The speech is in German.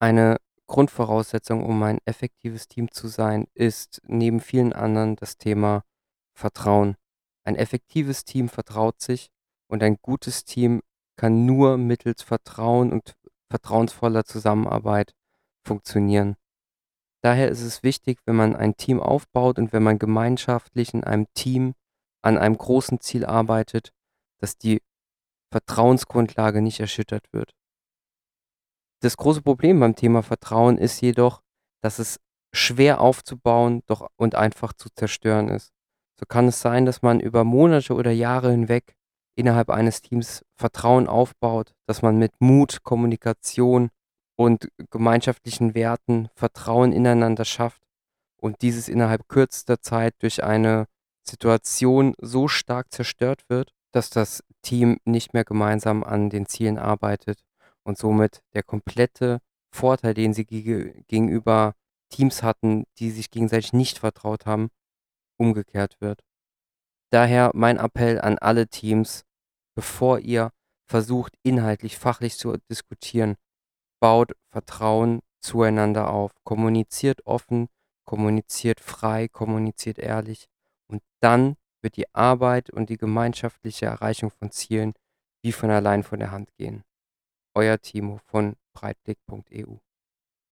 Eine Grundvoraussetzung, um ein effektives Team zu sein, ist neben vielen anderen das Thema Vertrauen. Ein effektives Team vertraut sich und ein gutes Team kann nur mittels Vertrauen und vertrauensvoller Zusammenarbeit funktionieren. Daher ist es wichtig, wenn man ein Team aufbaut und wenn man gemeinschaftlich in einem Team an einem großen Ziel arbeitet, dass die Vertrauensgrundlage nicht erschüttert wird. Das große Problem beim Thema Vertrauen ist jedoch, dass es schwer aufzubauen, doch und einfach zu zerstören ist. So kann es sein, dass man über Monate oder Jahre hinweg innerhalb eines Teams Vertrauen aufbaut, dass man mit Mut, Kommunikation und gemeinschaftlichen Werten Vertrauen ineinander schafft und dieses innerhalb kürzester Zeit durch eine Situation so stark zerstört wird, dass das Team nicht mehr gemeinsam an den Zielen arbeitet und somit der komplette Vorteil, den sie gegenüber Teams hatten, die sich gegenseitig nicht vertraut haben, umgekehrt wird. Daher mein Appell an alle Teams: Bevor ihr versucht, inhaltlich, fachlich zu diskutieren, baut Vertrauen zueinander auf. Kommuniziert offen, kommuniziert frei, kommuniziert ehrlich und dann wird die Arbeit und die gemeinschaftliche Erreichung von Zielen wie von allein von der Hand gehen. Euer Timo von breitblick.eu.